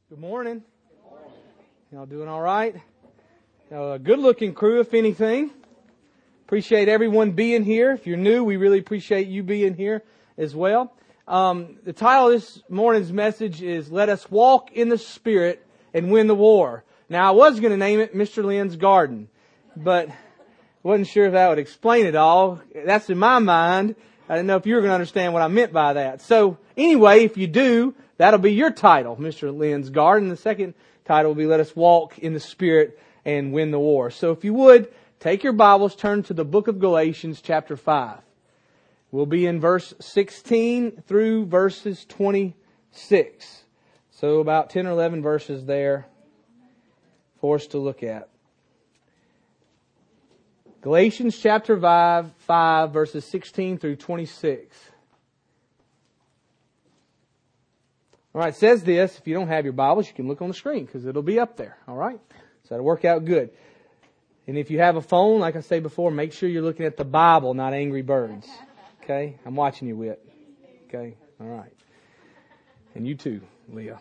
Good morning. Y'all doing all right? A good-looking crew, if anything. Appreciate everyone being here. If you're new, we really appreciate you being here as well. The title of this morning's message is "Let Us Walk in the Spirit and Win the War." Now, I was going to name it Mr. Lynn's Garden, but wasn't sure if that would explain it all. That's in my mind. I didn't know if you were going to understand what I meant by that. So, anyway, if you do, that'll be your title, Mr. Lynn's Garden. The second title will be "Let Us Walk in the Spirit and Win the War." So if you would, take your Bibles, turn to the book of Galatians chapter 5. We'll be in verse 16 through verses 26. So about 10 or 11 verses there for us to look at. Galatians chapter 5 verses 16 through 26. All right, it says this. If you don't have your Bibles, you can look on the screen because it'll be up there. All right? So that'll work out good. And if you have a phone, like I say before, make sure you're looking at the Bible, not Angry Birds. Okay? I'm watching you, Whit. Okay? All right. And you too, Leah.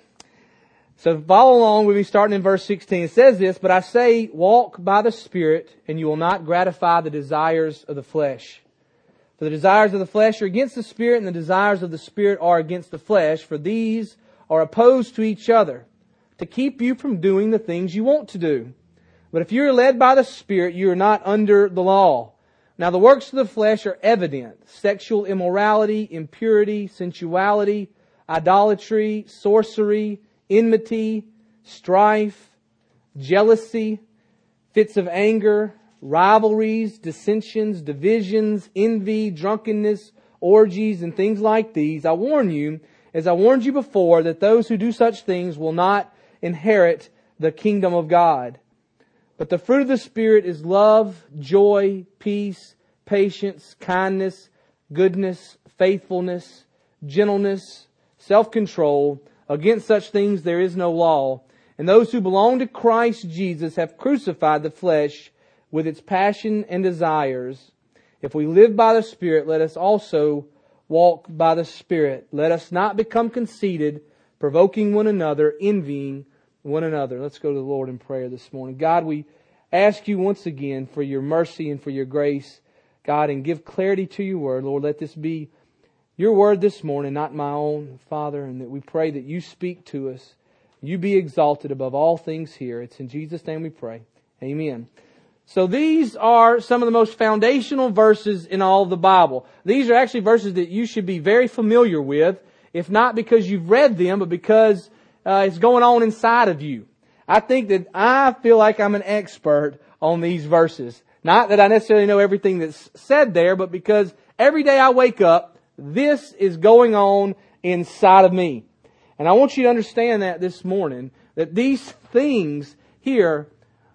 So follow along with me starting in verse 16. It says this, "But I say, walk by the Spirit, and you will not gratify the desires of the flesh. For the desires of the flesh are against the Spirit, and the desires of the Spirit are against the flesh. For these are opposed to each other, to keep you from doing the things you want to do. But if you are led by the Spirit, you are not under the law. Now the works of the flesh are evident: sexual immorality, impurity, sensuality, idolatry, sorcery, enmity, strife, jealousy, fits of anger, rivalries, dissensions, divisions, envy, drunkenness, orgies, and things like these. I warn you, as I warned you before, that those who do such things will not inherit the kingdom of God. But the fruit of the Spirit is love, joy, peace, patience, kindness, goodness, faithfulness, gentleness, self-control. Against such things there is no law. And those who belong to Christ Jesus have crucified the flesh with its passion and desires. If we live by the Spirit, let us also walk by the Spirit. Let us not become conceited, provoking one another, envying one another." Let's go to the Lord in prayer this morning. God, we ask you once again for your mercy and for your grace, God, and give clarity to your word. Lord, let this be your word this morning, not my own, Father, and that we pray that you speak to us. You be exalted above all things here. It's in Jesus' name we pray. Amen. So these are some of the most foundational verses in all of the Bible. These are actually verses that you should be very familiar with, if not because you've read them, but because it's going on inside of you. I think that I feel like I'm an expert on these verses. Not that I necessarily know everything that's said there, but because every day I wake up, this is going on inside of me. And I want you to understand that this morning, that these things here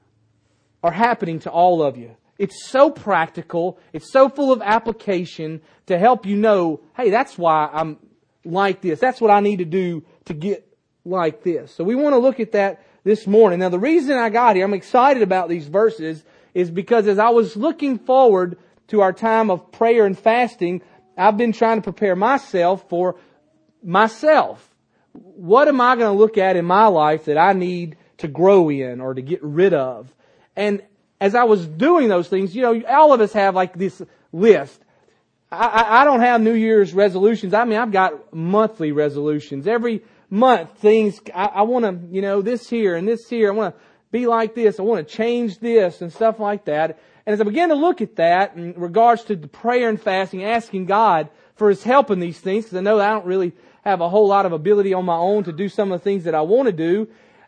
are happening to all of you. It's so practical. It's so full of application to help you know, hey, that's why I'm like this. That's what I need to do to get like this. So we want to look at that this morning. Now, the reason I got here, I'm excited about these verses, is because as I was looking forward to our time of prayer and fasting, I've been trying to prepare myself for myself. What am I going to look at in my life that I need to grow in or to get rid of? And as I was doing those things, you know, all of us have like this list. I don't have New Year's resolutions. I mean, I've got monthly resolutions. Every month, things, I want to, you know, this here and this here. I want to be like this. I want to change this and stuff like that. And as I began to look at that in regards to the prayer and fasting, asking God for His help in these things, because I know that I don't really have a whole lot of ability on my own to do some of the things that I want to do,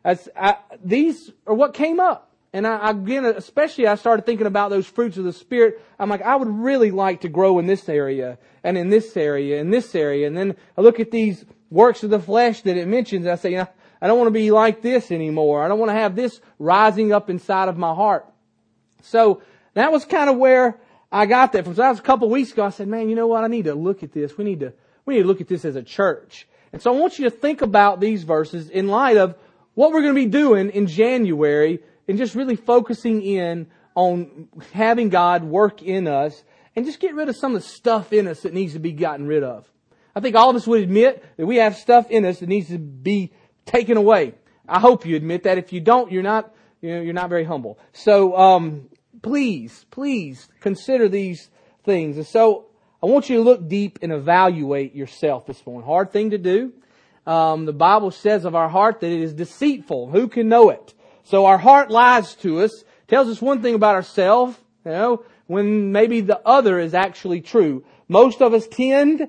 these are what came up. And again, especially I started thinking about those fruits of the Spirit. I'm like, I would really like to grow in this area and in this area and this area. And then I look at these works of the flesh that it mentions. And I say, you know, I don't want to be like this anymore. I don't want to have this rising up inside of my heart. So that was kind of where I got that from. So that was a couple of weeks ago. I said, man, you know what? I need to look at this. We need to look at this as a church. And so I want you to think about these verses in light of what we're going to be doing in January, and just really focusing in on having God work in us and just get rid of some of the stuff in us that needs to be gotten rid of. I think all of us would admit that we have stuff in us that needs to be taken away. I hope you admit that. If you don't, you're not very humble. So, please consider these things. And so, I want you to look deep and evaluate yourself this morning. Hard thing to do. The Bible says of our heart that it is deceitful. Who can know it? So our heart lies to us, tells us one thing about ourselves, when maybe the other is actually true. Most of us tend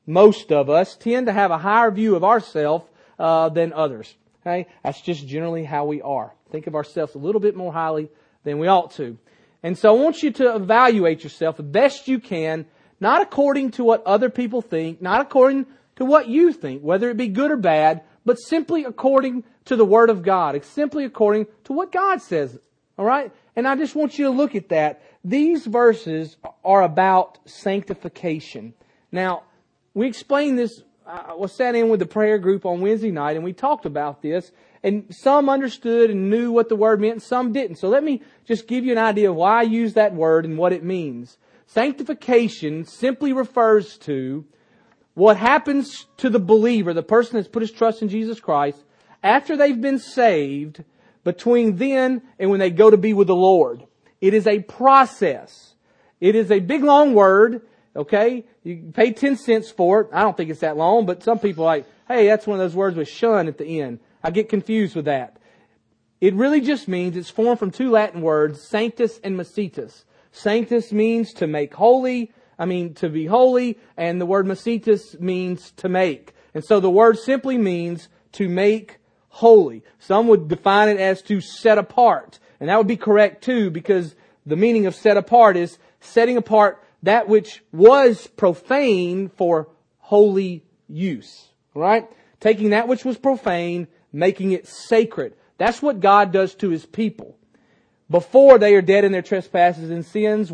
to have a higher view of ourselves than others. Okay? That's just generally how we are. Think of ourselves a little bit more highly than we ought to. And so I want you to evaluate yourself the best you can, not according to what other people think, not according to what you think, whether it be good or bad, but simply according to the Word of God. It's simply according to what God says. All right? And I just want you to look at that. These verses are about sanctification. Now, we explained this. I was sat in with the prayer group on Wednesday night, and we talked about this. And some understood and knew what the word meant, and some didn't. So let me just give you an idea of why I use that word and what it means. Sanctification simply refers to what happens to the believer, the person that's put his trust in Jesus Christ, after they've been saved, between then and when they go to be with the Lord. It is a process. It is a big long word, okay? You pay 10 cents for it. I don't think it's that long, but some people are like, hey, that's one of those words with shun at the end. I get confused with that. It really just means, it's formed from two Latin words, sanctus and macetus. Sanctus means to make holy, to be holy, and the word macetus means to make. And so the word simply means to make holy. Some would define it as to set apart. And that would be correct too, because the meaning of set apart is setting apart that which was profane for holy use. Right? Taking that which was profane, making it sacred. That's what God does to His people. Before they are dead in their trespasses and sins,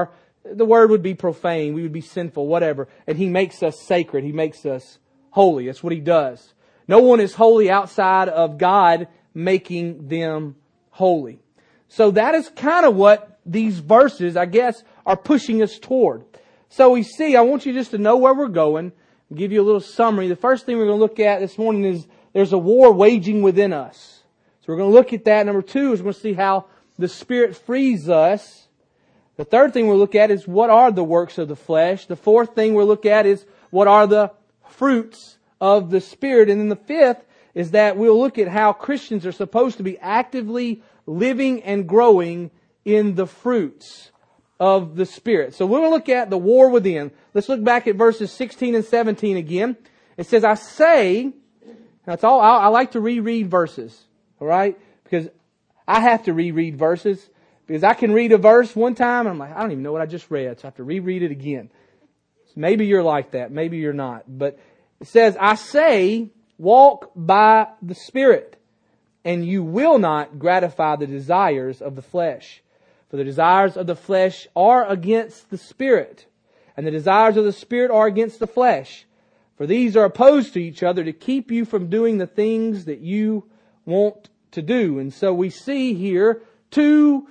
the word would be profane, we would be sinful, whatever. And He makes us sacred. He makes us holy. That's what He does. No one is holy outside of God making them holy. So that is kind of what these verses, I guess, are pushing us toward. So we see, I want you just to know where we're going. I'll give you a little summary. The first thing we're going to look at this morning is there's a war waging within us. So we're going to look at that. Number two is we're going to see how the Spirit frees us. The third thing we'll look at is what are the works of the flesh. The fourth thing we'll look at is what are the fruits of the Spirit. And then the fifth is that we'll look at how Christians are supposed to be actively living and growing in the fruits of the Spirit. So we're going to look at the war within. Let's look back at verses 16 and 17 again. It says, I say, that's all. I like to reread verses. All right? Because I have to reread verses. Because I can read a verse one time and I'm like, I don't even know what I just read. So I have to reread it again. So maybe you're like that. Maybe you're not. But it says, I say, walk by the Spirit, and you will not gratify the desires of the flesh. For the desires of the flesh are against the Spirit, and the desires of the Spirit are against the flesh. For these are opposed to each other to keep you from doing the things that you want to do. And so we see here two,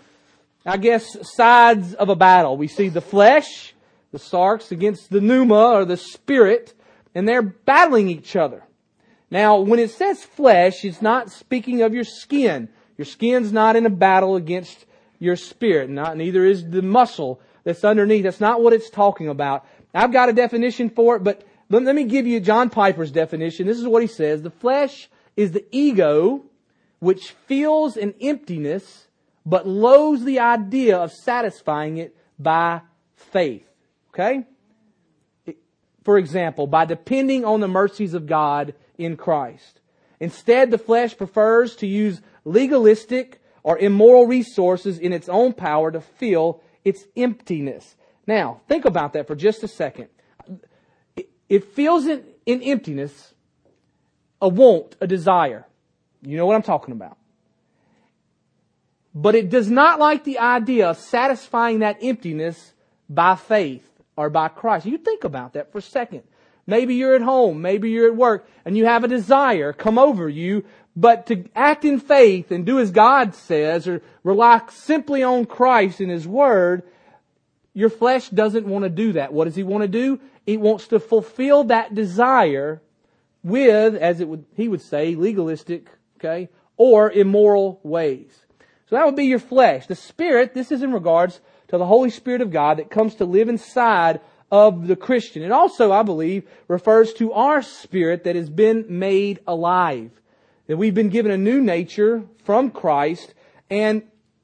sides of a battle. We see the flesh, the sarx, against the pneuma, or the Spirit, and they're battling each other. Now, when it says flesh, it's not speaking of your skin. Your skin's not in a battle against your spirit. Neither is the muscle that's underneath. That's not what it's talking about. I've got a definition for it, but let me give you John Piper's definition. This is what he says. The flesh is the ego which feels an emptiness but loathes the idea of satisfying it by faith. Okay? For example, by depending on the mercies of God in Christ. Instead, the flesh prefers to use legalistic or immoral resources in its own power to fill its emptiness. Now, think about that for just a second. It feels in emptiness a want, a desire. You know what I'm talking about. But it does not like the idea of satisfying that emptiness by faith or by Christ. You think about that for a second. Maybe you're at home, maybe you're at work, and you have a desire come over you, but to act in faith and do as God says, or rely simply on Christ and His Word, your flesh doesn't want to do that. What does he want to do? It wants to fulfill that desire with, he would say, legalistic, or immoral ways. So that would be your flesh. The Spirit, this is in regards to the Holy Spirit of God that comes to live inside of the Christian. It also, I believe, refers to our spirit that has been made alive. That we've been given a new nature from Christ, and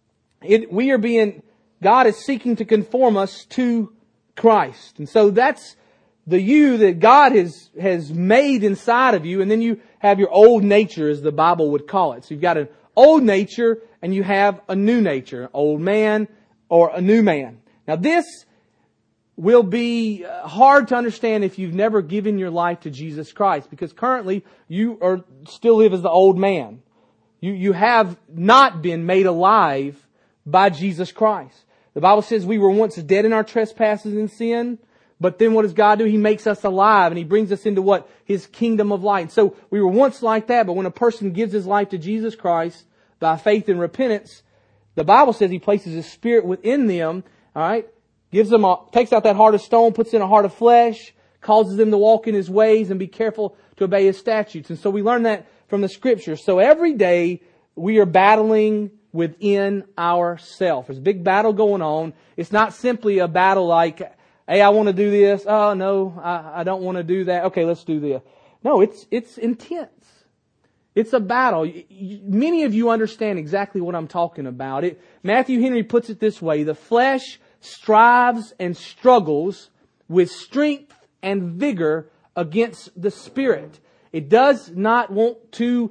God is seeking to conform us to Christ. And so that's the you that God has made inside of you, and then you have your old nature, as the Bible would call it. So you've got an old nature, and you have a new nature, an old man or a new man. Now this will be hard to understand if you've never given your life to Jesus Christ, because currently you still live as the old man. You have not been made alive by Jesus Christ. The Bible says we were once dead in our trespasses and sin, but then what does God do? He makes us alive, and He brings us into what? His kingdom of light. So we were once like that, but when a person gives his life to Jesus Christ by faith and repentance, the Bible says He places His Spirit within them, alright? Takes out that heart of stone, puts in a heart of flesh, causes them to walk in His ways and be careful to obey His statutes. And so we learn that from the Scriptures. So every day we are battling within ourselves. There's a big battle going on. It's not simply a battle like, hey, I want to do this. Oh, no, I don't want to do that. Okay, let's do this. No, it's intense. It's a battle. Many of you understand exactly what I'm talking about. Matthew Henry puts it this way: the flesh strives and struggles with strength and vigor against the Spirit. It does not want to,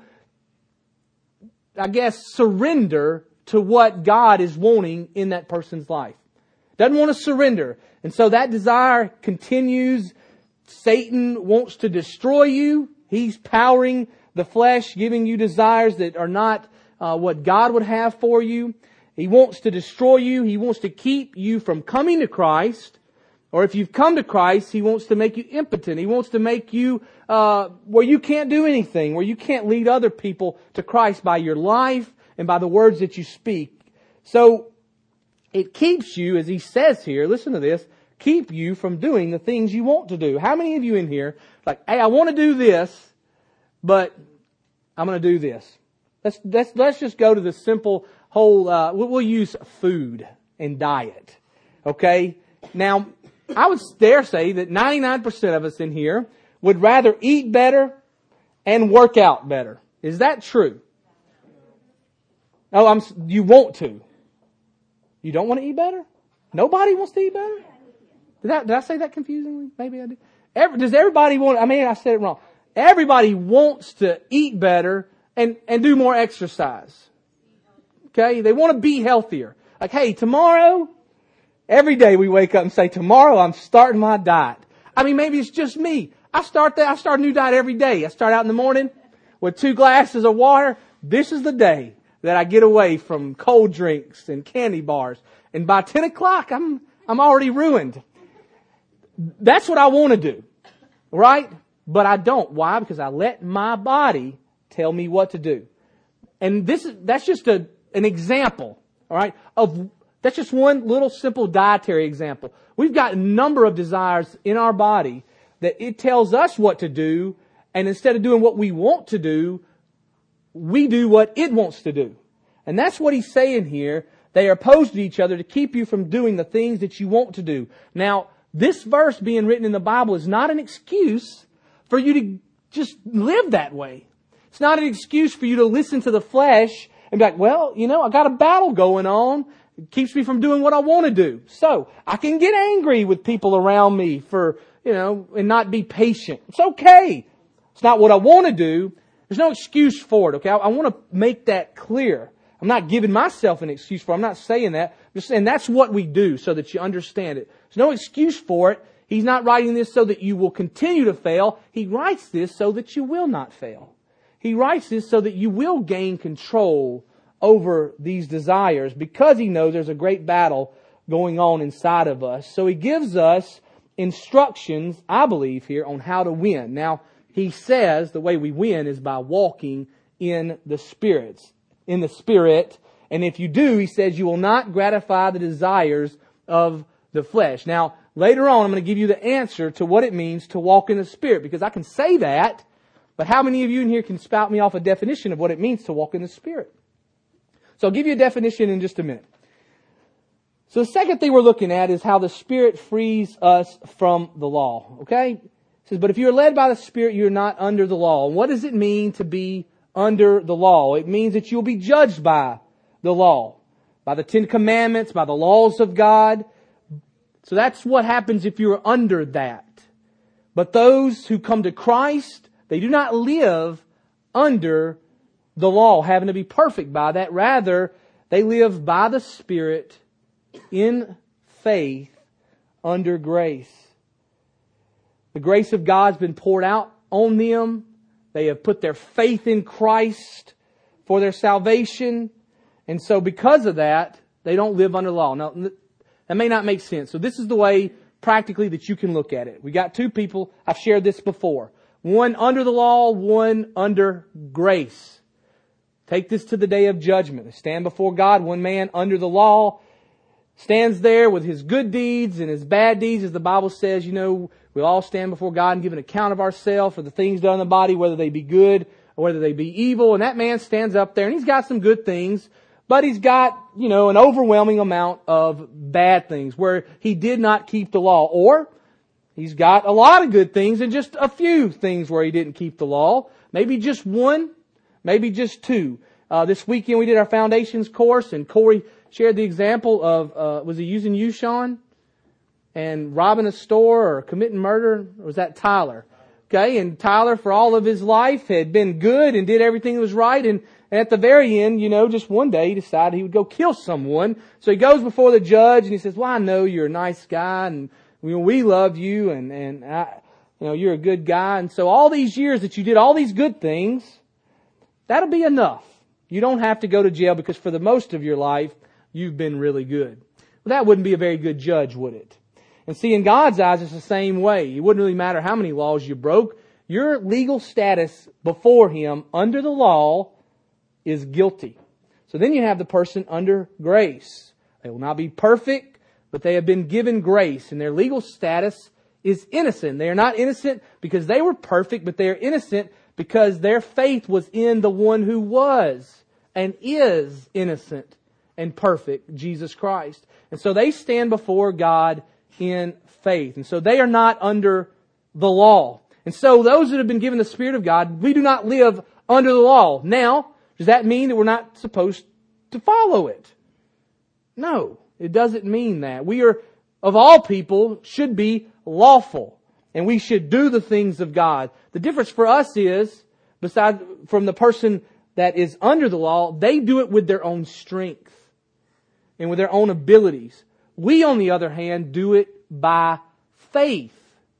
surrender to what God is wanting in that person's life. Doesn't want to surrender. And so that desire continues. Satan wants to destroy you. He's powering the flesh, giving you desires that are not what God would have for you. He wants to destroy you. He wants to keep you from coming to Christ. Or if you've come to Christ, He wants to make you impotent. He wants to make you where you can't do anything, where you can't lead other people to Christ by your life and by the words that you speak. So it keeps you, as he says here, listen to this, keep you from doing the things you want to do. How many of you in here, like, hey, I want to do this, but I'm going to do this. Let's just go to the simple whole, we'll use food and diet. Okay? Now, I would dare say that 99% of us in here would rather eat better and work out better. Is that true? Oh, you want to. You don't want to eat better? Nobody wants to eat better? Did I say that confusingly? Maybe I did. Does everybody want, I said it wrong. Everybody wants to eat better and do more exercise. Okay? They want to be healthier. Like, hey, tomorrow, every day we wake up and say, tomorrow I'm starting my diet. Maybe it's just me. I start a new diet every day. I start out in the morning with 2 glasses of water. This is the day that I get away from cold drinks and candy bars. And by 10 o'clock, I'm already ruined. That's what I want to do. Right? But I don't. Why? Because I let my body tell me what to do. And that's just an example. All right? That's just one little simple dietary example. We've got a number of desires in our body that it tells us what to do, and instead of doing what we want to do, we do what it wants to do. And that's what he's saying here. They are opposed to each other to keep you from doing the things that you want to do. Now, this verse being written in the Bible is not an excuse for you to just live that way. It's not an excuse for you to listen to the flesh and be like, well, I got a battle going on. It keeps me from doing what I want to do. So, I can get angry with people around me for, and not be patient. It's okay. It's not what I want to do. There's no excuse for it, okay? I want to make that clear. I'm not giving myself an excuse for it. I'm not saying that. I'm just saying that's what we do so that you understand it. There's no excuse for it. He's not writing this so that you will continue to fail. He writes this so that you will not fail. He writes this so that you will gain control over these desires because He knows there's a great battle going on inside of us. So He gives us instructions, I believe here, on how to win. Now, He says the way we win is by walking in the Spirit. And if you do, He says you will not gratify the desires of the flesh. Now, later on, I'm going to give you the answer to what it means to walk in the Spirit, because I can say that, But how many of you in here can spout me off a definition of what it means to walk in the Spirit? So I'll give you a definition in just a minute. So the second thing we're looking at is how the Spirit frees us from the law. Okay? It says, but if you are led by the Spirit, you're not under the law. And what does it mean to be under the law? It means that you'll be judged by the law, by the Ten Commandments, by the laws of God. So that's what happens if you're under that. But those who come to Christ, they do not live under the law, having to be perfect by that. Rather, they live by the Spirit in faith under grace. The grace of God's been poured out on them. They have put their faith in Christ for their salvation. And so because of that, they don't live under law. Now, that may not make sense. So this is the way practically that you can look at it. We got two people. I've shared this before. One under the law, one under grace. Take this to the day of judgment. They stand before God. One man under the law stands there with his good deeds and his bad deeds. As the Bible says, we all stand before God and give an account of ourselves for the things done in the body, whether they be good or whether they be evil. And that man stands up there and he's got some good things, but he's got, an overwhelming amount of bad things where he did not keep the law. Or he's got a lot of good things and just a few things where he didn't keep the law. Maybe just one, maybe just two. This weekend we did our foundations course and Corey shared the example of, was he using you, Sean? And robbing a store or committing murder? Or was that Tyler? Okay, and Tyler for all of his life had been good and did everything that was right. And at the very end, just one day he decided he would go kill someone. So he goes before the judge and he says, well, I know you're a nice guy and we love you and you're a good guy. And so all these years that you did all these good things, that'll be enough. You don't have to go to jail because for the most of your life, you've been really good. Well, that wouldn't be a very good judge, would it? And see, in God's eyes, it's the same way. It wouldn't really matter how many laws you broke. Your legal status before Him under the law is guilty. So then you have the person under grace. They will not be perfect, but they have been given grace, and their legal status is innocent. They are not innocent because they were perfect, but they are innocent because their faith was in the one who was and is innocent and perfect, Jesus Christ. And so they stand before God in faith. And so they are not under the law. And so those that have been given the Spirit of God, we do not live under the law. Now, does that mean that we're not supposed to follow it? No, it doesn't mean that. We are, of all people, should be lawful. And we should do the things of God. The difference for us is, besides from the person that is under the law, they do it with their own strength and with their own abilities. We, on the other hand, do it by faith,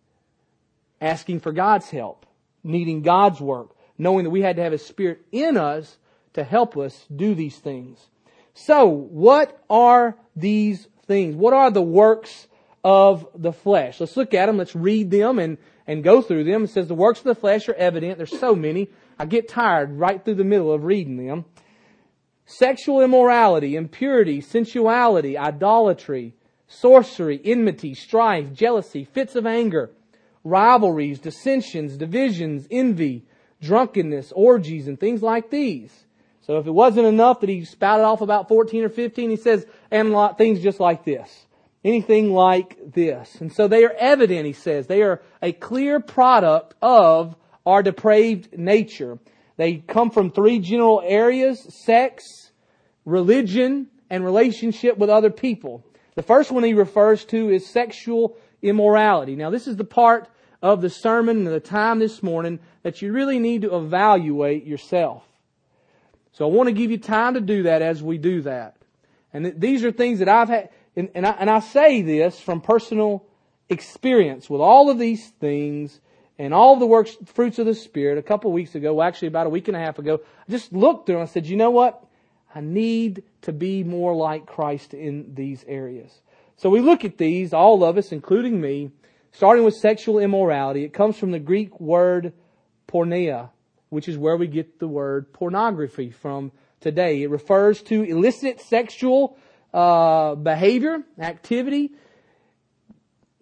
asking for God's help, needing God's work, knowing that we had to have His Spirit in us to help us do these things. So, what are these things? What are the works of the flesh? Let's look at them. Let's read them and go through them. It says the works of the flesh are evident. There's so many. I get tired right through the middle of reading them. Sexual immorality, impurity, sensuality, idolatry, sorcery, enmity, strife, jealousy, fits of anger, rivalries, dissensions, divisions, envy, drunkenness, orgies, and things like these. So if it wasn't enough that he spouted off about 14 or 15, he says, and a lot things just like this. Anything like this. And so they are evident, he says. They are a clear product of our depraved nature. They come from three general areas: sex, religion, and relationship with other people. The first one he refers to is sexual immorality. Now, this is the part of the sermon and the time this morning that you really need to evaluate yourself. So I want to give you time to do that as we do that. And these are things that I've had, and I say this from personal experience with all of these things and all of the fruits of the Spirit. A couple of weeks ago, well, actually about a week and a half ago, I just looked through and I said, you know what? I need to be more like Christ in these areas. So we look at these, all of us, including me, starting with sexual immorality. It comes from the Greek word porneia, which is where we get the word pornography from today. It refers to illicit sexual behavior, activity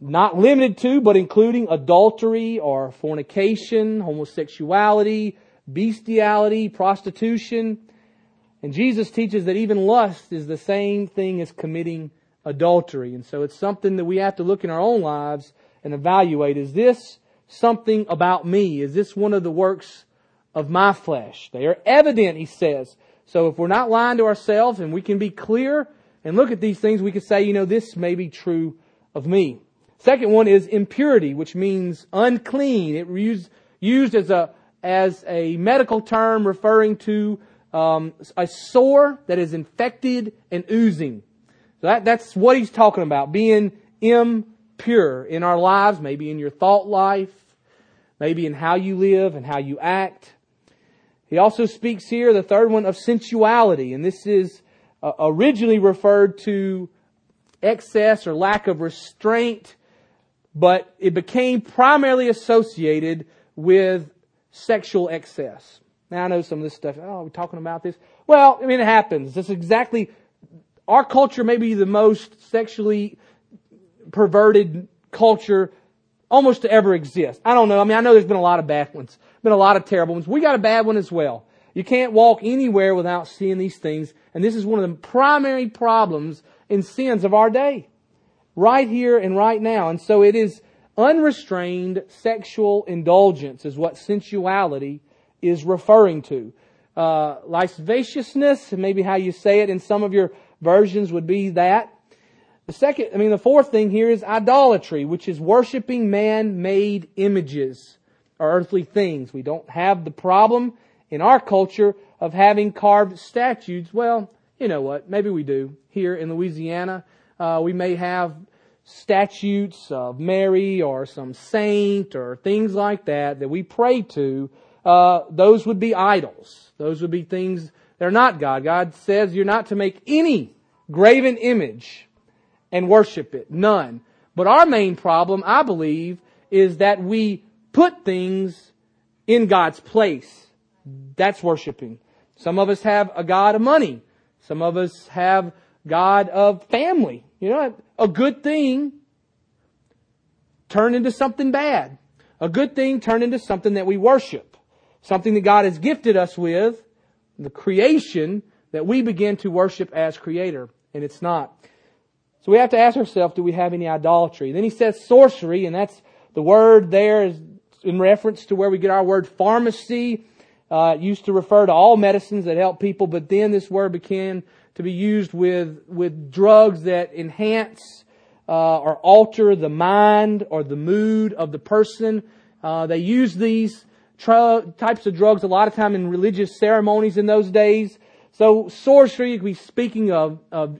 not limited to, but including adultery or fornication, homosexuality, bestiality, prostitution. And Jesus teaches that even lust is the same thing as committing adultery. And so it's something that we have to look in our own lives and evaluate. Is this something about me? Is this one of the works of my flesh? They are evident, he says. So if we're not lying to ourselves and we can be clear and look at these things, we can say, this may be true of me. Second one is impurity, which means unclean. It used as a medical term referring to a sore that is infected and oozing. So that's what he's talking about, being impure in our lives, maybe in your thought life, maybe in how you live and how you act. He also speaks here, the third one, of sensuality, and this is originally referred to excess or lack of restraint, but it became primarily associated with sexual excess. Now I know some of this stuff, we're talking about this. Well, it happens. That's exactly, our culture may be the most sexually perverted culture almost to ever exist. I don't know. I know there's been a lot of bad ones. Been a lot of terrible ones. We got a bad one as well. You can't walk anywhere without seeing these things. And this is one of the primary problems and sins of our day. Right here and right now. And so it is unrestrained sexual indulgence is what sensuality is referring to. Lasciviousness, maybe how you say it in some of your versions would be that. The fourth thing here is idolatry, which is worshiping man-made images or earthly things. We don't have the problem in our culture of having carved statues. Well, you know what? Maybe we do. Here in Louisiana, we may have statues of Mary or some saint or things like that we pray to. Those would be idols. Those would be things that are not God. God says you're not to make any graven image and worship it. None. But our main problem, I believe, is that we put things in God's place. That's worshiping. Some of us have a God of money. Some of us have God of family. A good thing turned into something bad. A good thing turned into something that we worship. Something that God has gifted us with, the creation that we begin to worship as Creator. And it's not. So we have to ask ourselves, do we have any idolatry? Then he says sorcery, and that's the word there is in reference to where we get our word pharmacy. It used to refer to all medicines that help people, but then this word began to be used with drugs that enhance or alter the mind or the mood of the person. They used these types of drugs a lot of time in religious ceremonies in those days. So sorcery, you could be speaking of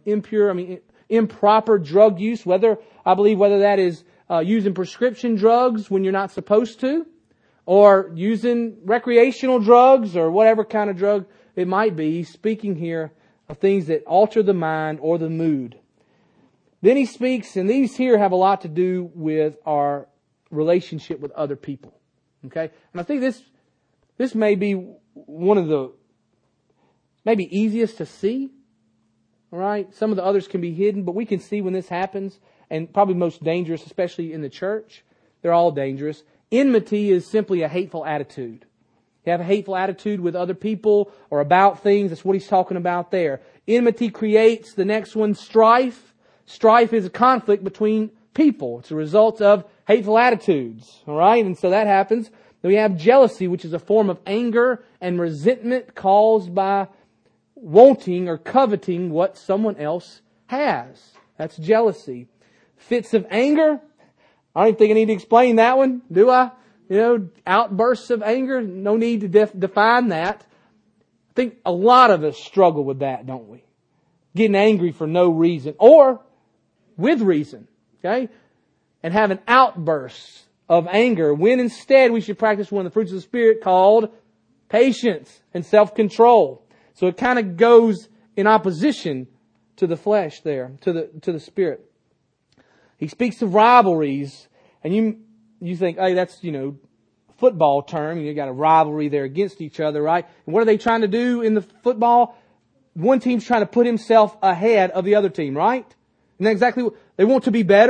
improper drug use, whether that is using prescription drugs when you're not supposed to, or using recreational drugs or whatever kind of drug it might be. He's speaking here of things that alter the mind or the mood. Then he speaks, and these here have a lot to do with our relationship with other people. Okay? And I think this may be one of the maybe easiest to see. All right? Some of the others can be hidden, but we can see when this happens, and probably most dangerous, especially in the church. They're all dangerous. Enmity is simply a hateful attitude. You have a hateful attitude with other people or about things. That's what he's talking about there. Enmity creates, the next one, strife. Strife is a conflict between people. It's a result of hateful attitudes. All right? And so that happens. Then we have jealousy, which is a form of anger and resentment caused by wanting or coveting what someone else has. That's jealousy. Fits of anger. I don't even think I need to explain that one, do I? Outbursts of anger. No need to define that. I think a lot of us struggle with that, don't we? Getting angry for no reason or with reason. Okay? And having outbursts of anger when instead we should practice one of the fruits of the Spirit called patience and self-control. So it kind of goes in opposition to the flesh there, to the Spirit. He speaks of rivalries, and you think, hey, that's, football term. You got a rivalry there against each other, right? And what are they trying to do in the football? One team's trying to put himself ahead of the other team, right? And that's exactly what they want to be better.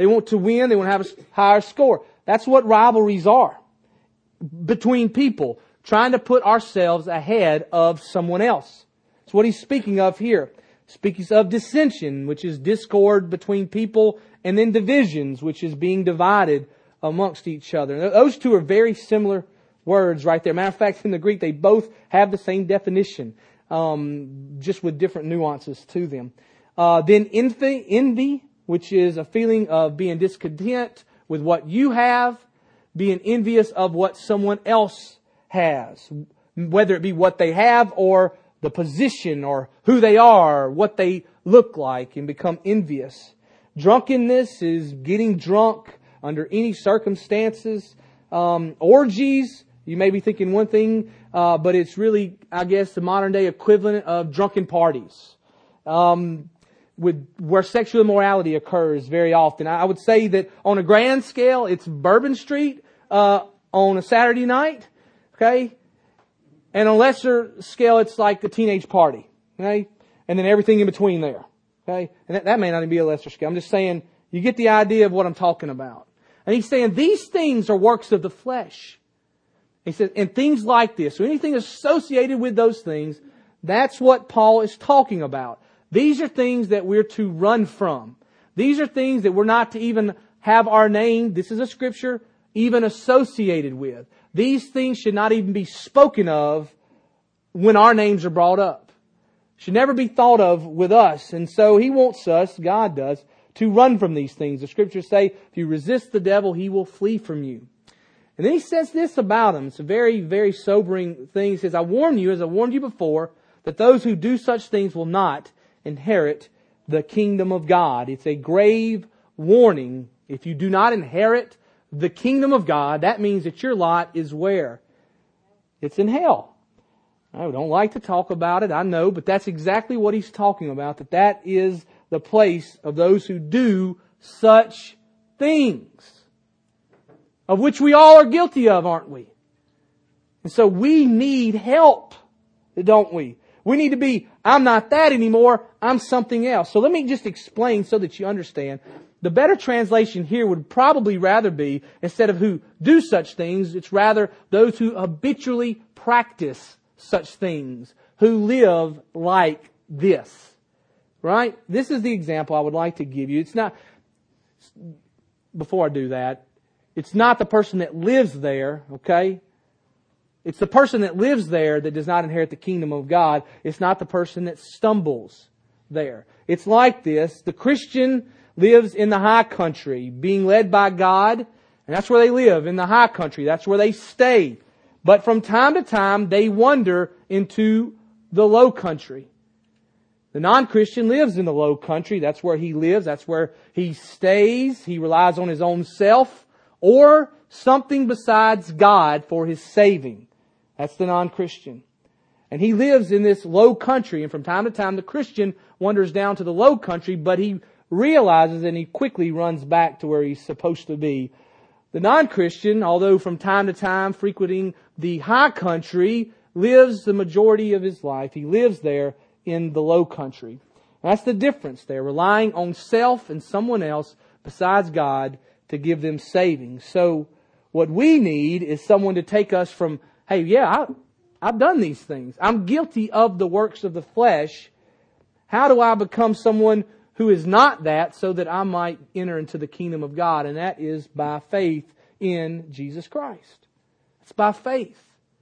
They want to win. They want to have a higher score. That's what rivalries are between people, trying to put ourselves ahead of someone else. That's what he's speaking of here. Speaking of dissension, which is discord between people, and then divisions, which is being divided amongst each other. Those two are very similar words right there. Matter of fact, in the Greek, they both have the same definition, just with different nuances to them. Then envy, which is a feeling of being discontent with what you have, being envious of what someone else has, whether it be what they have or the position or who they are, or what they look like, and become envious. Drunkenness is getting drunk under any circumstances. Orgies, you may be thinking one thing, but it's really, I guess, the modern day equivalent of drunken parties, where sexual immorality occurs very often. I would say that on a grand scale, it's Bourbon Street on a Saturday night, okay? And on a lesser scale, it's like the teenage party, okay? And then everything in between there, okay? And that may not even be a lesser scale. I'm just saying, you get the idea of what I'm talking about. And he's saying these things are works of the flesh. He says, and things like this, so anything associated with those things, that's what Paul is talking about. These are things that we're to run from. These are things that we're not to even have our name, this is a scripture, even associated with. These things should not even be spoken of when our names are brought up. Should never be thought of with us. And so He wants us, God does, to run from these things. The scriptures say, if you resist the devil, he will flee from you. And then He says this about him. It's a very, very sobering thing. He says, I warn you, as I warned you before, that those who do such things will not inherit the kingdom of God. It's a grave warning. If you do not inherit the kingdom of God, that means that your lot is where? It's in hell. I don't like to talk about it, I know, but that's exactly what he's talking about, that is the place of those who do such things, of which we all are guilty of, aren't we? And so we need help, don't we? We need to be, I'm not that anymore, I'm something else. So let me just explain so that you understand. The better translation here would probably rather be, instead of who do such things, it's rather those who habitually practice such things, who live like this. Right? This is the example I would like to give you. It's not, before I do that, it's not the person that lives there, okay? It's the person that lives there that does not inherit the kingdom of God. It's not the person that stumbles there. It's like this. The Christian lives in the high country, being led by God, and that's where they live, in the high country. That's where they stay. But from time to time, they wander into the low country. The non-Christian lives in the low country. That's where he lives. That's where he stays. He relies on his own self or something besides God for his saving. That's the non-Christian. And he lives in this low country. And from time to time, the Christian wanders down to the low country, but he realizes and he quickly runs back to where he's supposed to be. The non-Christian, although from time to time frequenting the high country, lives the majority of his life. He lives there in the low country. That's the difference there, relying on self and someone else besides God to give them saving. So what we need is someone to take us from, hey, yeah, I've done these things. I'm guilty of the works of the flesh. How do I become someone who is not that, so that I might enter into the kingdom of God? And that is by faith in Jesus Christ. It's by faith.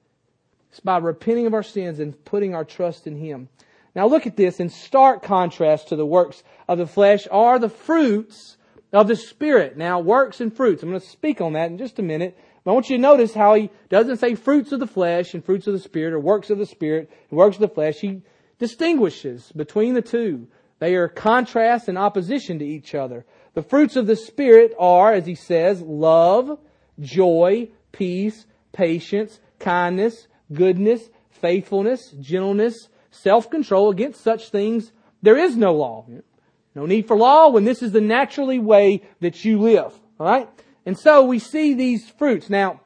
It's by repenting of our sins and putting our trust in Him. Now look at this. In stark contrast to the works of the flesh are the fruits of the Spirit. Now, works and fruits. I'm going to speak on that in just a minute. But I want you to notice how he doesn't say fruits of the flesh and fruits of the Spirit, or works of the Spirit and works of the flesh. He distinguishes between the two. They are contrast and opposition to each other. The fruits of the Spirit are, as he says, love, joy, peace, patience, kindness, goodness, faithfulness, gentleness, self-control. Against such things there is no law. No need for law when this is the naturally way that you live. All right? And so we see these fruits. Now,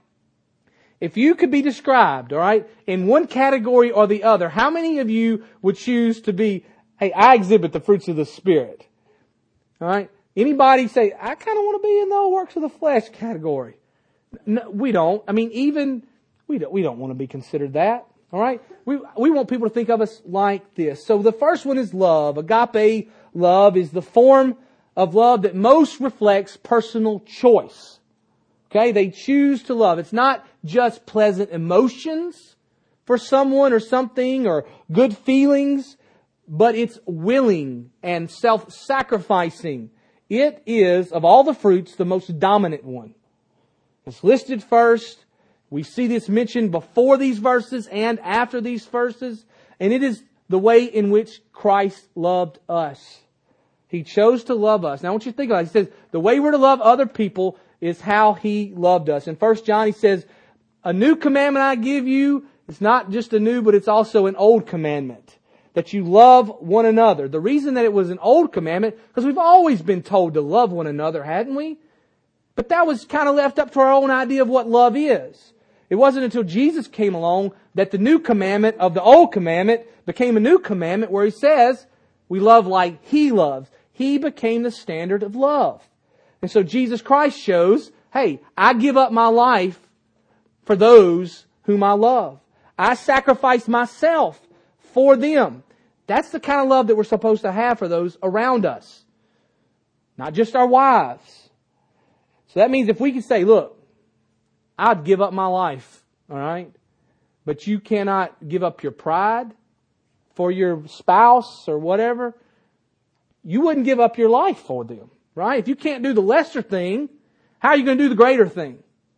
if you could be described, all right, in one category or the other, how many of you would choose to be, hey, I exhibit the fruits of the Spirit? All right? Anybody say, I kind of want to be in the works of the flesh category? No, we don't. I mean, even we don't want to be considered that. All right? We want people to think of us like this. So the first one is love. Agape love is the form of love that most reflects personal choice. Okay? They choose to love. It's not just pleasant emotions for someone or something or good feelings, but it's willing and self-sacrificing. It is, of all the fruits, the most dominant one. It's listed first. We see this mentioned before these verses and after these verses. And it is the way in which Christ loved us. He chose to love us. Now I want you to think about it. He says, the way we're to love other people is how He loved us. In 1 John he says, a new commandment I give you. It's not just a new, but it's also an old commandment. That you love one another. The reason that it was an old commandment, because we've always been told to love one another, hadn't we? But that was kind of left up to our own idea of what love is. It wasn't until Jesus came along that the new commandment of the old commandment became a new commandment where He says we love like He loves. He became the standard of love. And so Jesus Christ shows, hey, I give up my life for those whom I love. I sacrifice myself for them. That's the kind of love that we're supposed to have for those around us. Not just our wives. So that means if we can say, look, I'd give up my life, all right? But you cannot give up your pride for your spouse or whatever. You wouldn't give up your life for them, right? If you can't do the lesser thing, how are you going to do the greater thing?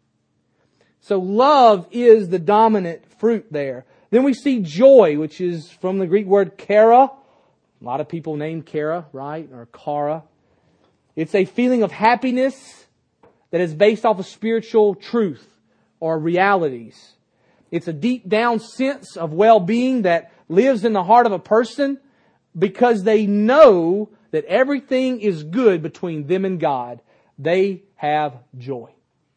So love is the dominant fruit there. Then we see joy, which is from the Greek word kara. A lot of people name Kara, right? Or Kara. It's a feeling of happiness that is based off of spiritual truth or realities. It's a deep down sense of well-being that lives in the heart of a person because they know that everything is good between them and God. They have joy.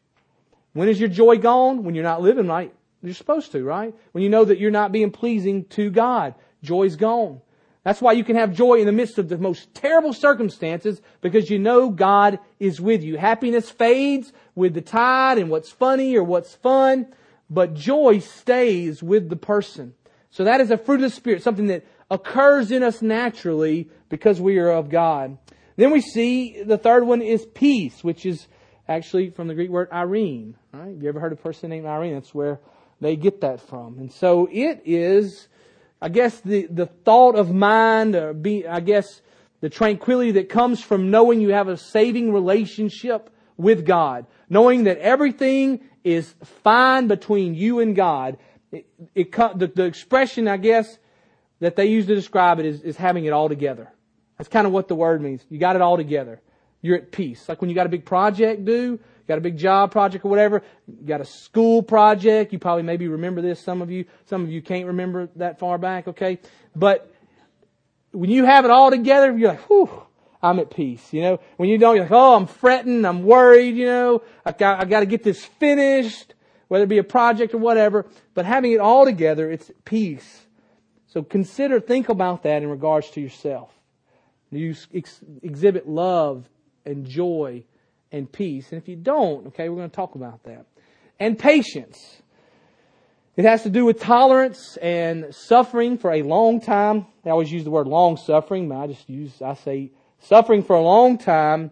When is your joy gone? When you're not living right. You're supposed to, right? When you know that you're not being pleasing to God. Joy's gone. That's why you can have joy in the midst of the most terrible circumstances, because you know God is with you. Happiness fades with the tide and what's funny or what's fun, but joy stays with the person. So that is a fruit of the Spirit, something that occurs in us naturally because we are of God. Then we see the third one is peace, which is actually from the Greek word irene. Right? Have you ever heard of a person named Irene? That's where they get that from. And so it is, I guess, the thought of mind, or the tranquility that comes from knowing you have a saving relationship with God. Knowing that everything is fine between you and God. The expression, I guess, that they use to describe it is having it all together. That's kind of what the word means. You got it all together. You're at peace. Like when you got a big project due, got a big job project or whatever, you got a school project, you probably maybe remember this, some of you can't remember that far back, okay? But when you have it all together, you're like, whew, I'm at peace, you know? When you don't, you're like, oh, I'm fretting, I'm worried, you know? I got to get this finished, whether it be a project or whatever. But having it all together, it's peace. So think about that in regards to yourself. You exhibit love and joy and peace. And if you don't, okay, we're going to talk about that. And patience. It has to do with tolerance and suffering for a long time. I always use the word long suffering, but I say suffering for a long time,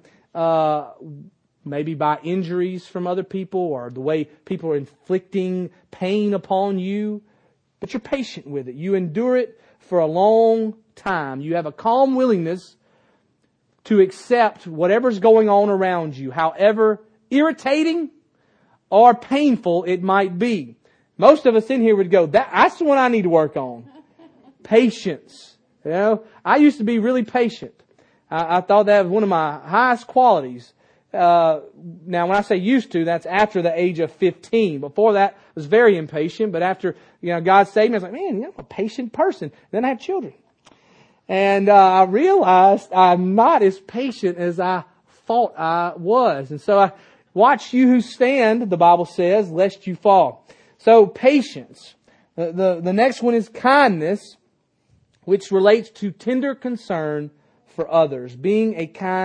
maybe by injuries from other people or the way people are inflicting pain upon you. But you're patient with it. You endure it for a long time. You have a calm willingness to accept whatever's going on around you, however irritating or painful it might be. Most of us in here would go, that's the one I need to work on. Patience. You know, I used to be really patient. I thought that was one of my highest qualities. Now, when I say used to, that's after the age of 15. Before that, I was very impatient. But after, God saved me, I was like, man, I'm a patient person. Then I had children. And I realized I'm not as patient as I thought I was. And so watch you who stand, the Bible says, lest you fall. So patience. The next one is kindness, which relates to tender concern for others. Being a kind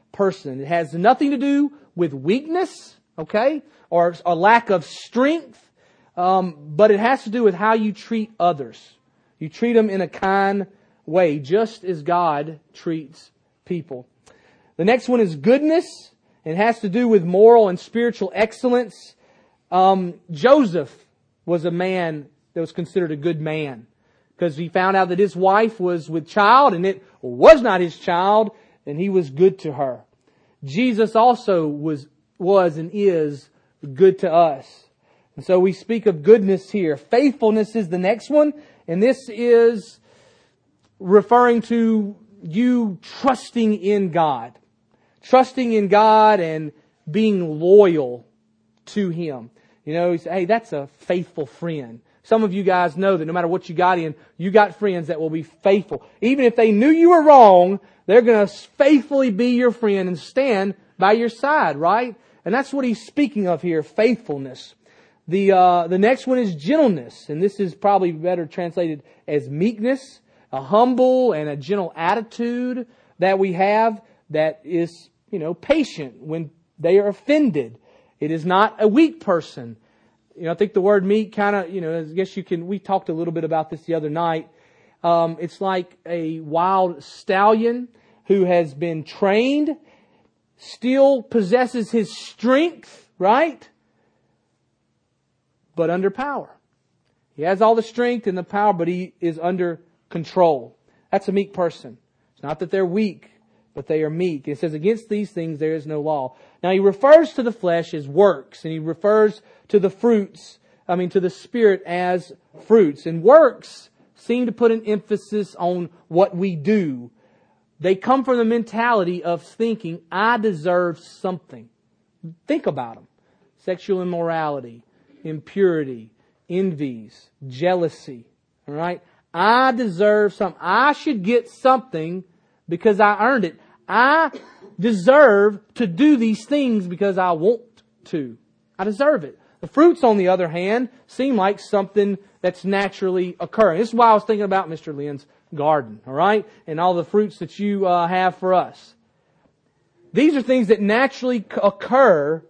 person. It has nothing to do with weakness, okay, or a lack of strength, but it has to do with how you treat others. You treat them in a kind way, just as God treats people. The next one is goodness. It has to do with moral and spiritual excellence. Joseph was a man that was considered a good man because he found out that his wife was with child and it was not his child, and he was good to her. Jesus also was and is good to us. And so we speak of goodness here. Faithfulness is the next one, and this is referring to you trusting in God. Trusting in God and being loyal to Him. You know, you say, hey, that's a faithful friend. Some of you guys know that no matter what you got in, you got friends that will be faithful. Even if they knew you were wrong, they're going to faithfully be your friend and stand by your side, right? And that's what he's speaking of here, faithfulness. The next one is gentleness, and this is probably better translated as meekness, a humble and a gentle attitude that we have that is, patient when they are offended. It is not a weak person. I think the word meek kind of, I guess we talked a little bit about this the other night. It's like a wild stallion who has been trained, still possesses his strength, right? But under power. He has all the strength and the power, but he is under control. That's a meek person. It's not that they're weak, but they are meek. It says, against these things there is no law. Now he refers to the flesh as works, and he refers to the to the Spirit as fruits. And works seem to put an emphasis on what we do. They come from the mentality of thinking, I deserve something. Think about them. Sexual immorality, impurity, envies, jealousy. All right? I deserve something. I should get something because I earned it. I deserve to do these things because I want to. I deserve it. The fruits, on the other hand, seem like something that's naturally occurring. This is why I was thinking about Mr. Lynn's garden, all right? And all the fruits that you have for us. These are things that naturally occur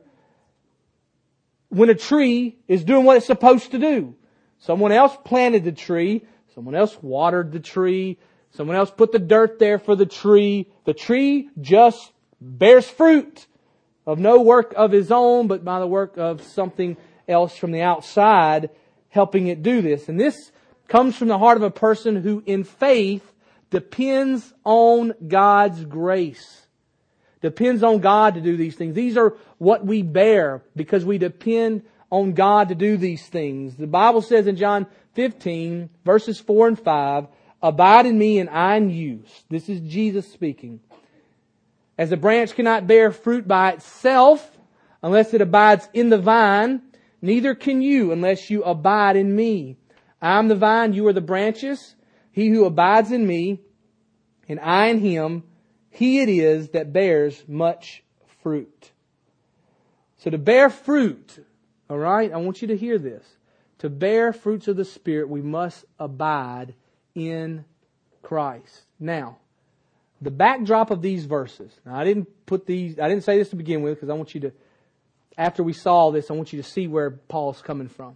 when a tree is doing what it's supposed to do. Someone else planted the tree. Someone else watered the tree. Someone else put the dirt there for the tree. The tree just bears fruit of no work of his own, but by the work of something else from the outside helping it do this. And this comes from the heart of a person who in faith depends on God's grace. Depends on God to do these things. These are what we bear because we depend on God to do these things. The Bible says in John 15, verses 4 and 5, abide in me and I in you. This is Jesus speaking. As a branch cannot bear fruit by itself unless it abides in the vine, neither can you unless you abide in me. I am the vine, you are the branches. He who abides in me and I in him, he it is that bears much fruit. So to bear fruit, all right, I want you to hear this. To bear fruits of the Spirit, we must abide in Christ. Now, the backdrop of these verses. Now, I didn't say this to begin with because I want you to, after we saw this, I want you to see where Paul's coming from.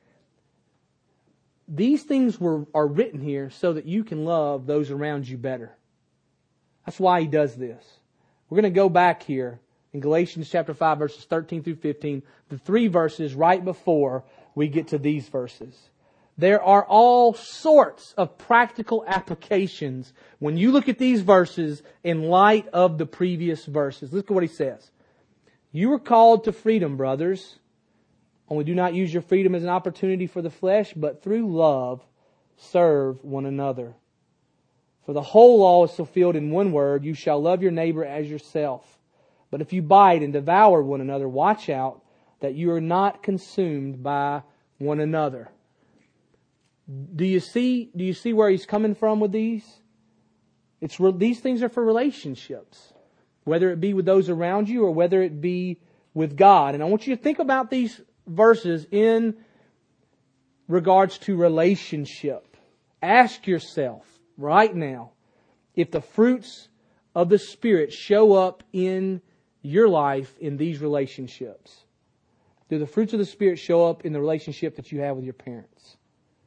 These things are written here so that you can love those around you better. That's why he does this. We're going to go back here in Galatians chapter 5, verses 13 through 15, the 3 verses right before we get to these verses. There are all sorts of practical applications when you look at these verses in light of the previous verses. Look at what he says. You were called to freedom, brothers. Only do not use your freedom as an opportunity for the flesh, but through love serve one another. For the whole law is fulfilled in one word, you shall love your neighbor as yourself. But if you bite and devour one another, watch out that you are not consumed by one another. Do you see where he's coming from with these? These things are for relationships, whether it be with those around you or whether it be with God. And I want you to think about these verses in regards to relationship. Ask yourself right now if the fruits of the Spirit show up in your life in these relationships? Do the fruits of the Spirit show up in the relationship that you have with your parents?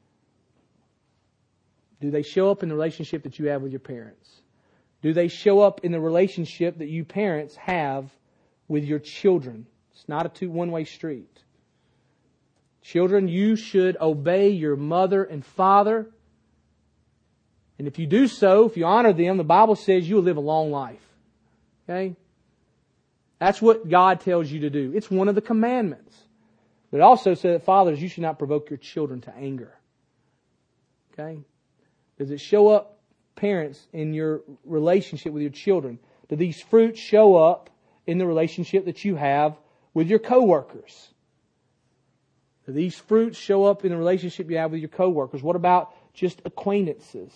Do they show up in the relationship that you have with your parents? Do they show up in the relationship that you parents have with your children? It's not a one-way street. Children, you should obey your mother and father. And if you do so, if you honor them, the Bible says you'll live a long life. Okay? That's what God tells you to do. It's one of the commandments. But it also says that fathers, you should not provoke your children to anger. Okay? Does it show up, parents, in your relationship with your children? Do these fruits show up in the relationship that you have with your coworkers? Do these fruits show up in the relationship you have with your coworkers? What about just acquaintances?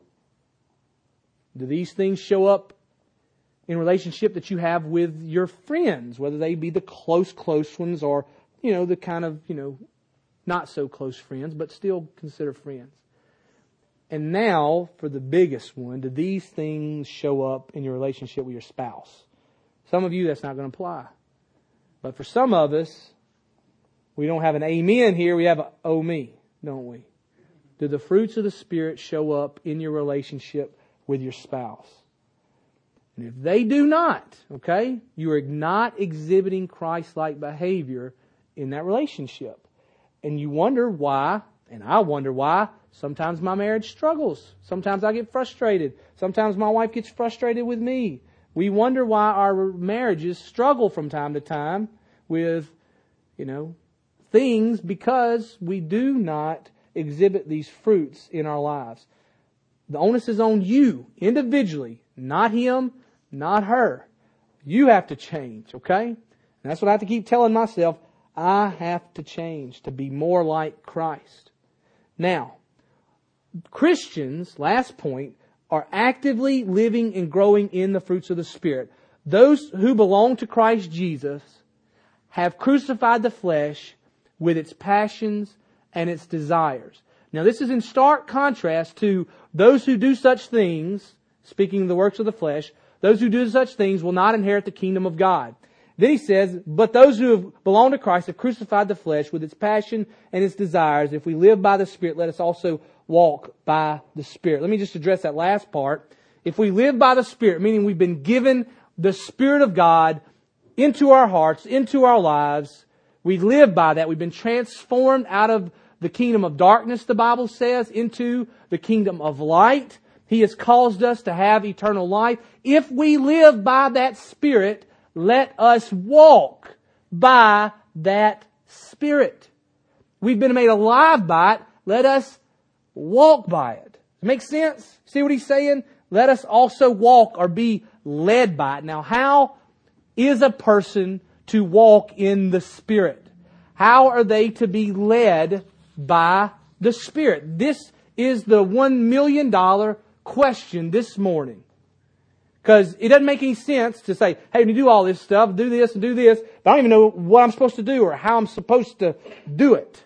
Do these things show up in relationship that you have with your friends, whether they be the close ones or, the kind of, not so close friends, but still consider friends? And now, for the biggest one, do these things show up in your relationship with your spouse? Some of you, that's not going to apply. But for some of us, we don't have an amen here, we have a oh me, don't we? Do the fruits of the Spirit show up in your relationship with your spouse? And if they do not, okay, you are not exhibiting Christ-like behavior in that relationship. And you wonder why, and I wonder why, sometimes my marriage struggles. Sometimes I get frustrated. Sometimes my wife gets frustrated with me. We wonder why our marriages struggle from time to time with, things because we do not exhibit these fruits in our lives. The onus is on you individually, not him, not her. You have to change, okay? And that's what I have to keep telling myself. I have to change to be more like Christ. Now, Christians, last point, are actively living and growing in the fruits of the Spirit. Those who belong to Christ Jesus have crucified the flesh with its passions and its desires. Now, this is in stark contrast to those who do such things, speaking of the works of the flesh, those who do such things will not inherit the kingdom of God. Then he says, but those who have belonged to Christ have crucified the flesh with its passion and its desires. If we live by the Spirit, let us also walk by the Spirit. Let me just address that last part. If we live by the Spirit, meaning we've been given the Spirit of God into our hearts, into our lives, we live by that. We've been transformed out of the kingdom of darkness, the Bible says, into the kingdom of light. He has caused us to have eternal life. If we live by that Spirit, let us walk by that Spirit. We've been made alive by it. Let us walk by it. Does it make sense? See what he's saying? Let us also walk or be led by it. Now, how is a person to walk in the Spirit? How are they to be led by the Spirit? This is the $1 million question this morning. Because it doesn't make any sense to say, hey, when you do all this stuff, do this and do this, but I don't even know what I'm supposed to do or how I'm supposed to do it.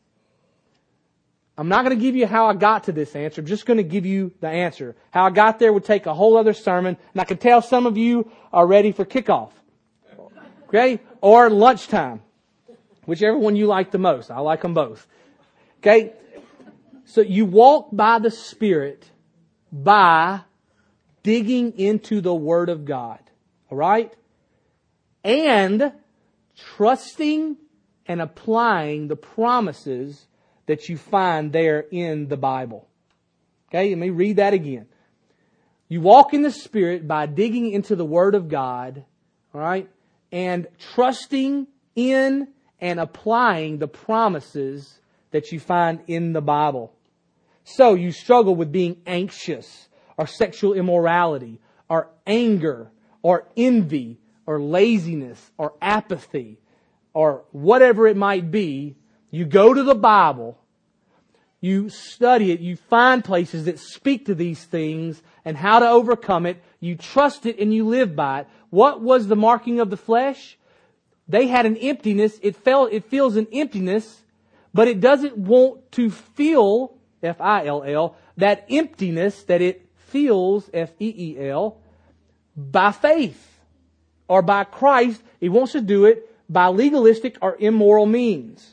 I'm not going to give you how I got to this answer. I'm just going to give you the answer. How I got there would take a whole other sermon. And I can tell some of you are ready for kickoff. Okay? Or lunchtime. Whichever one you like the most. I like them both. Okay? So you walk by the Spirit by digging into the Word of God. All right? And trusting and applying the promises that you find there in the Bible. Okay? Let me read that again. You walk in the Spirit by digging into the Word of God. All right? And trusting in and applying the promises that you find in the Bible. So you struggle with being anxious, or sexual immorality, or anger, or envy, or laziness, or apathy, or whatever it might be. You go to the Bible, you study it, you find places that speak to these things and how to overcome it. You trust it and you live by it. What was the marking of the flesh? They had an emptiness. It feels an emptiness, but it doesn't want to feel, F-I-L-L, that emptiness that it feels, F-E-E-L, by faith or by Christ. He wants to do it by legalistic or immoral means.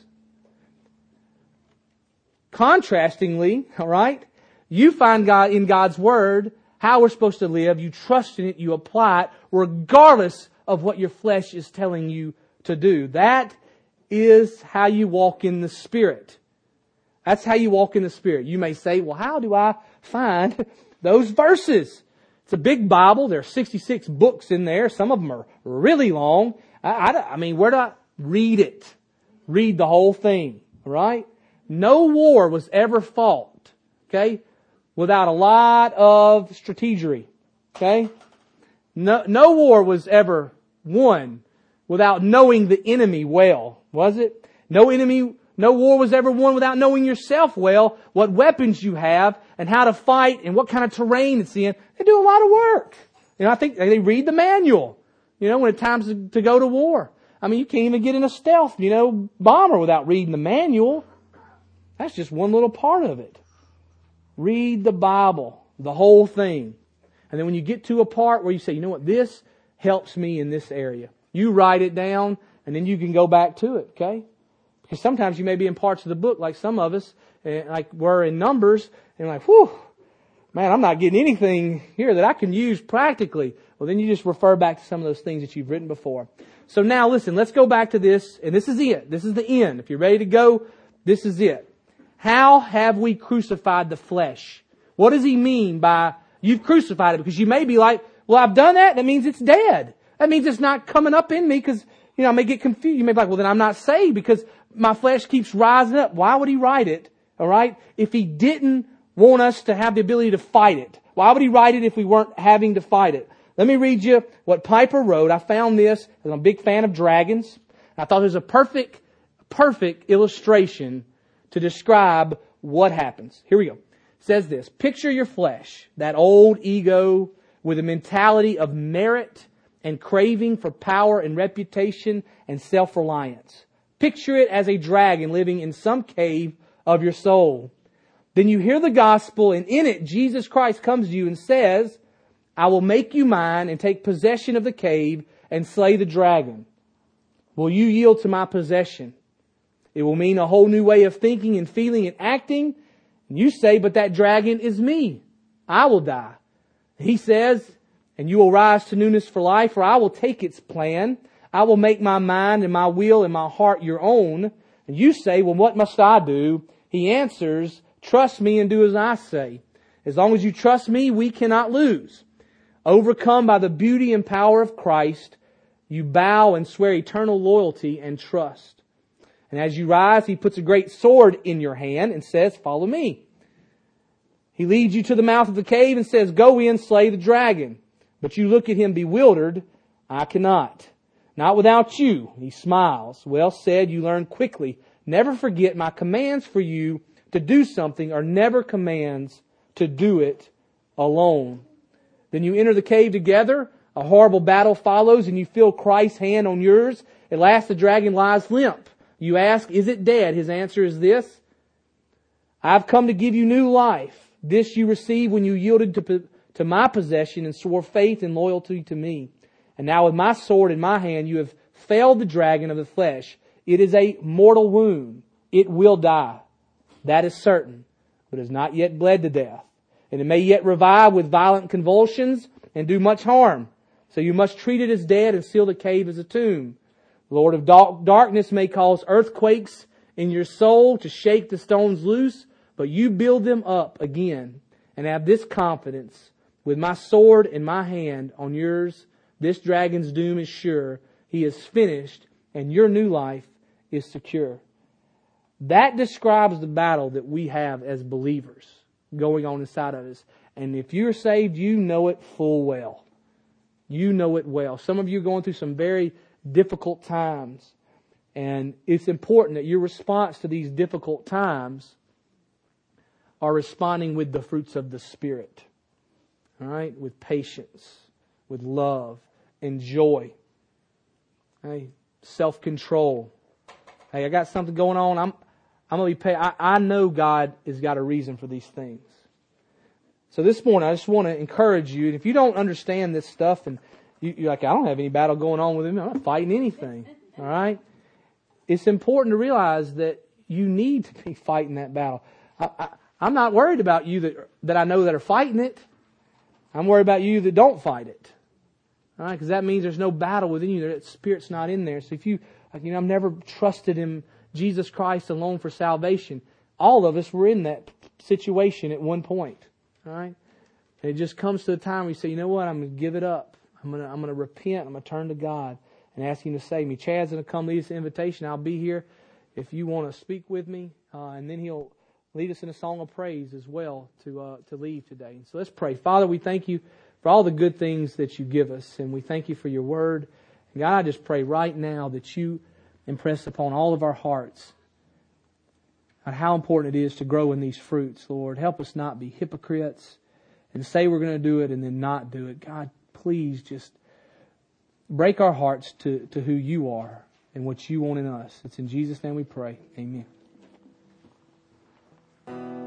Contrastingly, all right, you find God in God's Word how we're supposed to live. You trust in it, you apply it, regardless of what your flesh is telling you to do. That is how you walk in the Spirit. That's how you walk in the Spirit. You may say, well, how do I find those verses? It's a big Bible. There are 66 books in there. Some of them are really long. I mean, where do I read it? Read the whole thing, right? No war was ever fought, okay, without a lot of strategery, okay? No war was ever won without knowing the enemy well, was it? No war was ever won without knowing yourself well, what weapons you have, and how to fight, and what kind of terrain it's in. They do a lot of work. You know, I think they read the manual, you know, when it's time to go to war. I mean, you can't even get in a stealth, bomber without reading the manual. That's just one little part of it. Read the Bible, the whole thing. And then when you get to a part where you say, you know what, this helps me in this area, you write it down, and then you can go back to it, okay? Because sometimes you may be in parts of the book, like some of us, like we're in Numbers, and like, whew, man, I'm not getting anything here that I can use practically. Well, then you just refer back to some of those things that you've written before. So now listen, let's go back to this, and this is it. This is the end. If you're ready to go, this is it. How have we crucified the flesh? What does he mean by you've crucified it? Because you may be like, well, I've done that. That means it's dead. That means it's not coming up in me because, I may get confused. You may be like, well, then I'm not saved because my flesh keeps rising up. Why would he write it? All right. If he didn't want us to have the ability to fight it, why would he write it if we weren't having to fight it? Let me read you what Piper wrote. I found this, and I'm a big fan of dragons. I thought it was a perfect illustration to describe what happens. Here we go. It says this: picture your flesh, that old ego with a mentality of merit and craving for power and reputation and self-reliance. Picture it as a dragon living in some cave of your soul. Then you hear the gospel, and in it Jesus Christ comes to you and says, I will make you mine and take possession of the cave and slay the dragon. Will you yield to my possession? It will mean a whole new way of thinking and feeling and acting. And you say, but that dragon is me. I will die. He says, and you will rise to newness for life, for I will take its plan. I will make my mind and my will and my heart your own. And you say, well, what must I do? He answers, trust me and do as I say. As long as you trust me, we cannot lose. Overcome by the beauty and power of Christ, you bow and swear eternal loyalty and trust. And as you rise, He puts a great sword in your hand and says, follow me. He leads you to the mouth of the cave and says, go in, slay the dragon. But you look at Him bewildered. I cannot. Not without you. He smiles. Well said, you learn quickly. Never forget my commands for you to do something are never commands to do it alone. Then you enter the cave together. A horrible battle follows and you feel Christ's hand on yours. At last the dragon lies limp. You ask, is it dead? His answer is this: I've come to give you new life. This you received when you yielded to my possession and swore faith and loyalty to me. And now with my sword in my hand, you have felled the dragon of the flesh. It is a mortal wound. It will die. That is certain, but has not yet bled to death. And it may yet revive with violent convulsions and do much harm. So you must treat it as dead and seal the cave as a tomb. The Lord of darkness may cause earthquakes in your soul to shake the stones loose, but you build them up again and have this confidence. With my sword in my hand on yours, this dragon's doom is sure. He is finished and your new life is secure. That describes the battle that we have as believers going on inside of us. And if you're saved, you know it full well. You know it well. Some of you are going through some very difficult times. And it's important that your response to these difficult times are responding with the fruits of the Spirit. All right? With patience, with love and joy. Hey, self-control. Hey, I got something going on. I'm going to be paid. I know God has got a reason for these things. So this morning, I just want to encourage you. And if you don't understand this stuff, and you're like, I don't have any battle going on with him, I'm not fighting anything. All right? It's important to realize that you need to be fighting that battle. I'm not worried about you that I know that are fighting it. I'm worried about you that don't fight it. All right? Because that means there's no battle within you. That Spirit's not in there. So if you, I've never trusted in Jesus Christ alone for salvation. All of us were in that situation at one point. All right? And it just comes to the time where you say, you know what? I'm going to give it up. I'm going to repent. I'm going to turn to God and ask Him to save me. Chad's going to come lead us an invitation. I'll be here if you want to speak with me. And then he'll lead us in a song of praise as well to leave today. And so let's pray. Father, we thank You for all the good things that You give us. And we thank You for Your Word. And God, I just pray right now that You impress upon all of our hearts on how important it is to grow in these fruits, Lord. Help us not be hypocrites and say we're going to do it and then not do it. God, please just break our hearts to who You are and what You want in us. It's in Jesus' name we pray. Amen.